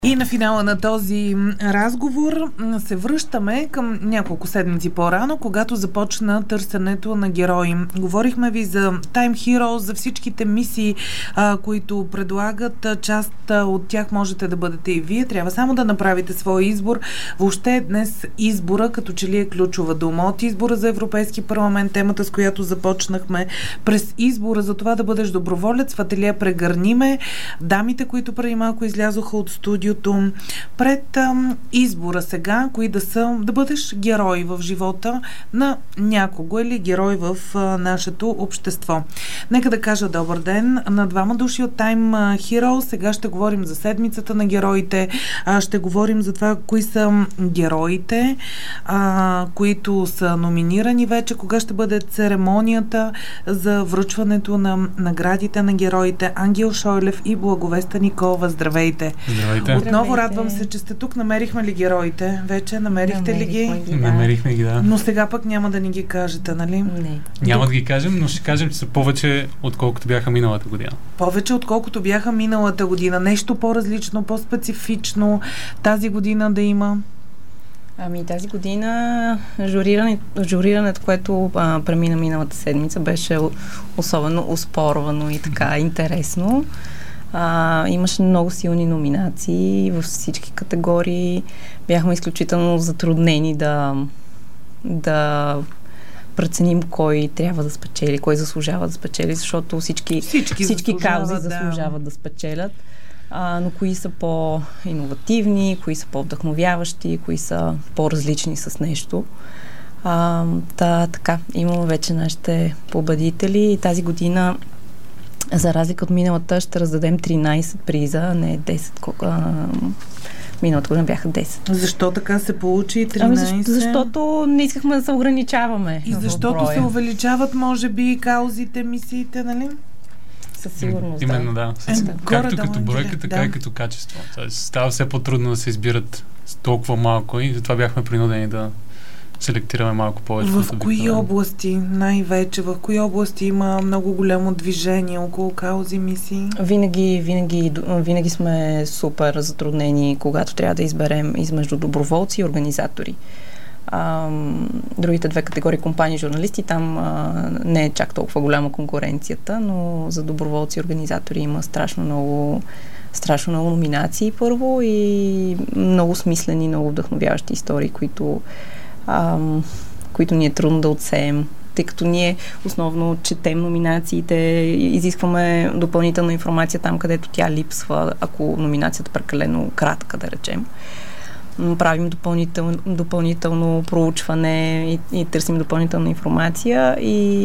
И на финала на този разговор се връщаме към няколко седмици по-рано, когато започна търсенето на герои. Говорихме ви за Time Heroes, за всичките мисии, които предлагат. Част от тях можете да бъдете и вие. Трябва само да направите своя избор. Въобще днес избора като че ли е ключова дума. От избора за Европейски парламент, темата с която започнахме, през избора за това да бъдеш доброволец в ателие Прегърниме, дамите, които преди малко излязоха от студиото, пред избора сега, кои да бъдеш герой в живота на някого или герой в нашето общество. Нека да кажа добър ден на двама души от Time Heroes. Сега ще говорим за седмицата на героите, ще говорим за това кои са героите, които са номинирани вече, кога ще бъде церемонията за връчването на наградите на героите. Ангел Шойлев и Благовеста Николова. Здравейте! Здравейте! Отново радвам се, че сте тук. Намерихме ли героите? Вече намерихте ли ги? Намерихме ги, да. Но сега пък няма да ни ги кажете, нали? Не. Няма да ги кажем, но ще кажем, че са повече, отколкото бяха миналата година. Повече, отколкото бяха миналата година. Нещо по-различно, по-специфично тази година да има? Ами тази година журирането, което премина миналата седмица, беше особено оспорвано и така интересно. Имаше много силни номинации във всички категории. Бяхме изключително затруднени да преценим кой трябва да спечели, кой заслужава да спечели, защото всички каузи заслужават да спечелят. Но кои са по-иновативни, кои са по-вдъхновяващи, кои са по-различни с нещо. Така, имаме вече нашите победители и тази година, за разлика от миналата, ще раздадем 13 приза, а не 10. Миналата година бяха 10. Защо така се получи 13? Защото не искахме да се ограничаваме. И защото се увеличават, може би, каузите, мисиите, нали? Със сигурност. Именно, да. Както като бройка, така и като качество. Става все по-трудно да се избират толкова малко и затова бяхме принудени да селектираме малко повече. В кои области най-вече? В кои области има много голямо движение около каузи, мисии? Винаги сме супер затруднени, когато трябва да изберем измежду доброволци и организатори. Другите две категории, компании и журналисти, там не е чак толкова голяма конкуренцията, но за доброволци и организатори има страшно много номинации първо и много смислени, много вдъхновяващи истории, които ни е трудно да отсеем, тъй като ние основно четем номинациите, изискваме допълнителна информация там, където тя липсва, ако номинацията е прекалено кратка, да речем. Правим допълнително проучване и търсим допълнителна информация и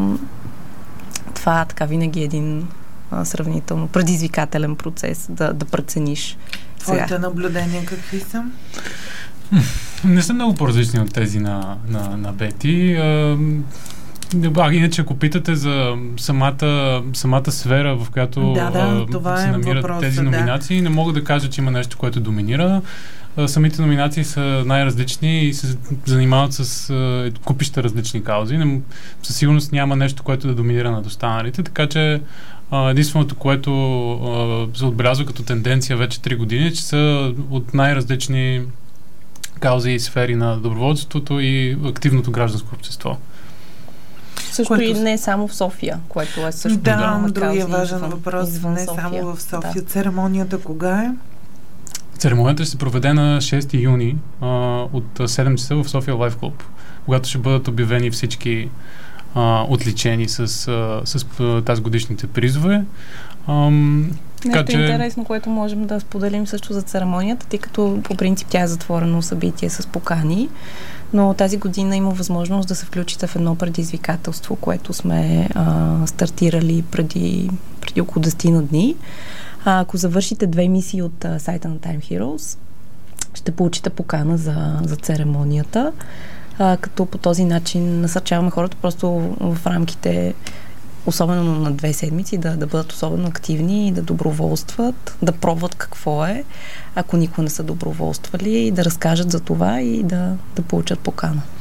това така винаги е един сравнително предизвикателен процес да прецениш. Твоите наблюдения какви са? Не са много по-различни от тези на Бети. Иначе, ако питате за самата сфера, в която се намират тези номинации, не мога да кажа, че има нещо, което доминира. Самите номинации са най-различни и се занимават с купища различни каузи. Със сигурност няма нещо, което да доминира над останалите, така че единственото, което се отбелязва като тенденция вече 3 години, че са от най-различни каузи и сфери на доброволчеството и активното гражданско общество. Също и не само в София, което е също другия важен въпрос. Не само в София. Да. Церемонията кога е? Церемонията ще се проведе на 6 юни от 7 часа в София Лайф Клуб, когато ще бъдат обявени всички отличени с тази годишните призове. Нещо интересно, което можем да споделим също за церемонията, тъй като по принцип тя е затворено събитие с покани, но тази година има възможност да се включите в едно предизвикателство, което сме стартирали преди около 10 дни. Ако завършите 2 мисии от сайта на Time Heroes, ще получите покана за церемонията, като по този начин насърчаваме хората просто в рамките, особено на 2 седмици, да бъдат особено активни и да доброволстват, да пробват какво е, ако никога не са доброволствали, да разкажат за това и да получат покана.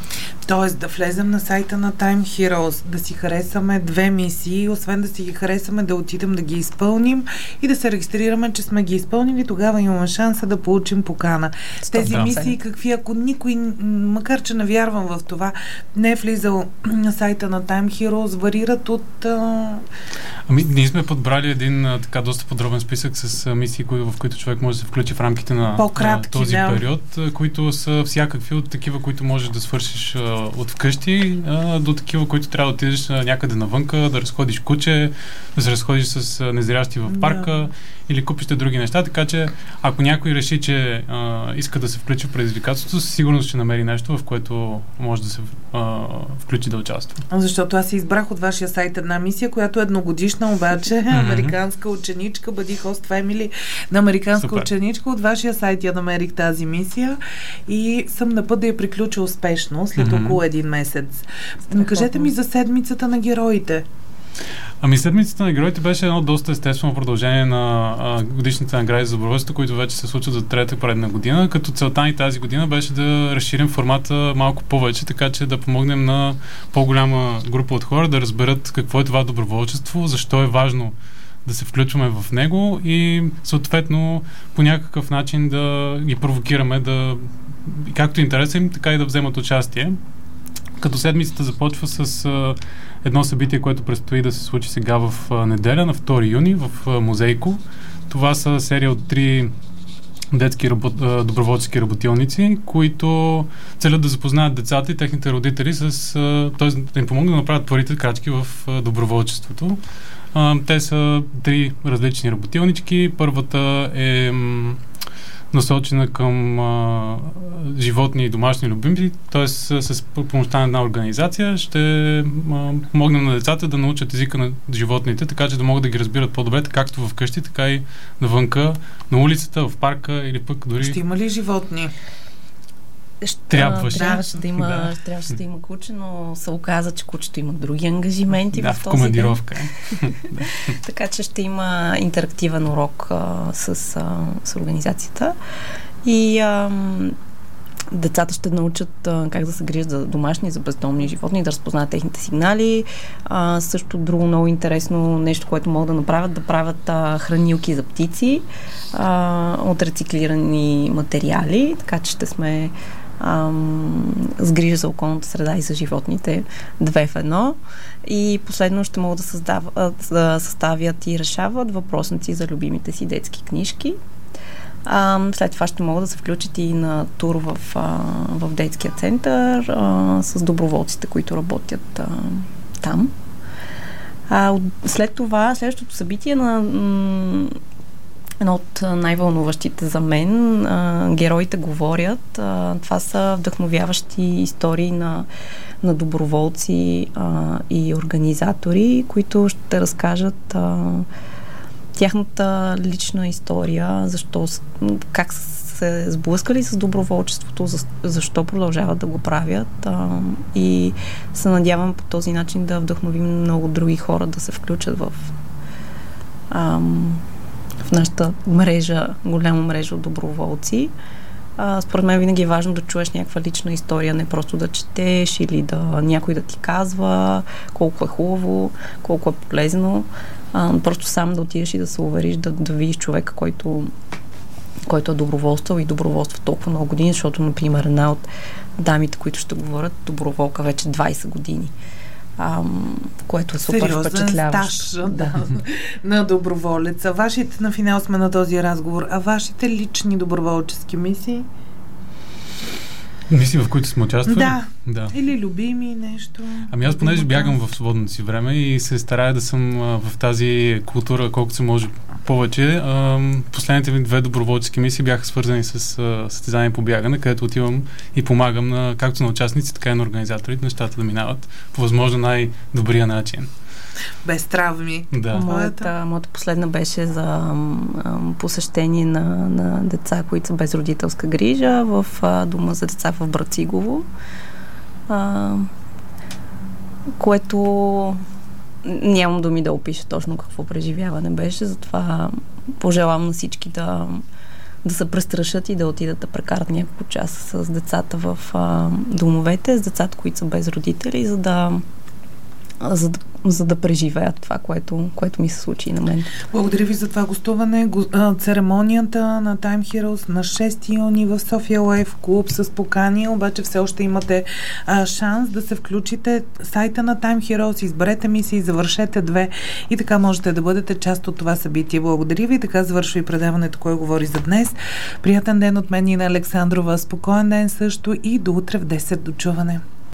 Тоест да влезем на сайта на Time Heroes, да си харесаме 2 мисии, освен да си ги харесаме, да отидем да ги изпълним и да се регистрираме, че сме ги изпълнили, тогава имаме шанса да получим покана. Тези мисии, какви, ако никой, макар че не вярвам в това, не е влизал на сайта на Time Heroes, варират от... Ние сме подбрали един така доста подробен списък с мисии, в които човек може да се включи в рамките на този период, които са всякакви от такива, които можеш да свършиш от вкъщи, до такива, които трябва да отидеш някъде навънка, да разходиш куче, да се разходиш с незрящи в парка или купиш други неща, така че ако някой реши, че иска да се включи в предизвикателството, със сигурност ще намери нещо, в което може да се включи да участва. Защото аз избрах от вашия сайт една мисия, която е едногодишна, обаче американска ученичка, бъди хост Family на американска ученичка. От вашия сайт я намерих тази мисия и съм на път да я приключа успешно след около един месец. Кажете ми за седмицата на героите. Седмицата на героите беше едно доста естествено продължение на годишните награди за доброволчество, които вече се случват за трета поредна година, като целта ни тази година беше да разширим формата малко повече, така че да помогнем на по-голяма група от хора да разберат какво е това доброволчество, защо е важно да се включваме в него и съответно по някакъв начин да ги провокираме да, както интереса им, така и да вземат участие. Като седмицата започва с едно събитие, което предстои да се случи сега в неделя, на 2 юни в Музейко. Това са серия от 3 детски доброволчески работилници, които целят да запознаят децата и техните родители т.е. да им помогнат да направят първите крачки в доброволчеството. Те са 3 различни работилнички. Първата е насочена към животни и домашни любимци, т.е. с помощта на една организация ще помогнем на децата да научат езика на животните, така че да могат да ги разбират по-добре, както в къщи, така и навънка, на улицата, в парка или пък дори... Ще има ли животни? Трябваше да има куче, но се оказа, че кучето има други ангажименти в този командировка. Така че ще има интерактивен урок с организацията и децата ще научат как да се грижат за домашни и за бездомни животни, да разпознаят техните сигнали. Също друго много интересно нещо, което могат да направят, да правят хранилки за птици от рециклирани материали, така че ще сме с грижа за околната среда и за животните 2 в 1. И последно ще могат да съставят и решават въпросници за любимите си детски книжки. След това ще могат да се включат и на тур в детския център с доброволците, които работят там. След това, следващото събитие на едно от най-вълнуващите за мен, героите говорят. Това са вдъхновяващи истории на доброволци и организатори, които ще разкажат тяхната лична история, как се сблъскали с доброволчеството, защо продължават да го правят и се надявам по този начин да вдъхновим много други хора да се включат в нашата мрежа, голяма мрежа от доброволци. Според мен винаги е важно да чуеш някаква лична история, не просто да четеш или някой да ти казва колко е хубаво, колко е полезно. Просто сам да отидеш и да се увериш, да видиш човека, който е доброволствал и доброволства толкова много години, защото, например, една от дамите, които ще говорят, доброволка вече 20 години. Което е супер впечатляващо. Стаж на доброволеца. Вашите, на финал сме на този разговор, а вашите лични доброволчески мисии? Мисии, в които сме участвали? Да. Или любими нещо. Аз понеже бягам в свободното си време и се старая да съм в тази култура колкото се може повече. Последните ми 2 доброволчески мисии бяха свързани с състезание по бягане, където отивам и помагам както на участници, така и на организаторите нещата да минават по възможно най-добрия начин. Без травми. Да. Моята последна беше за посещение на деца, които са без родителска грижа в дома за деца в Брацигово, което нямам думи да опиша точно какво преживяване беше, затова пожелавам на всички да се престрашат и да отидат да прекарат няколко часа с децата в домовете, с децата, които са без родители, за да преживеят това, което ми се случи на мен. Благодаря ви за това гостуване. Церемонията на Time Heroes на 6 юни в София Лайф клуб с покани, обаче все още имате шанс да се включите. Сайта на Time Heroes, изберете мисии, завършете 2 и така можете да бъдете част от това събитие. Благодаря ви. Така завършва и предаването "Кой говори" за днес. Приятен ден от мен и на Александрова. Спокоен ден също и до утре в 10. До чуване.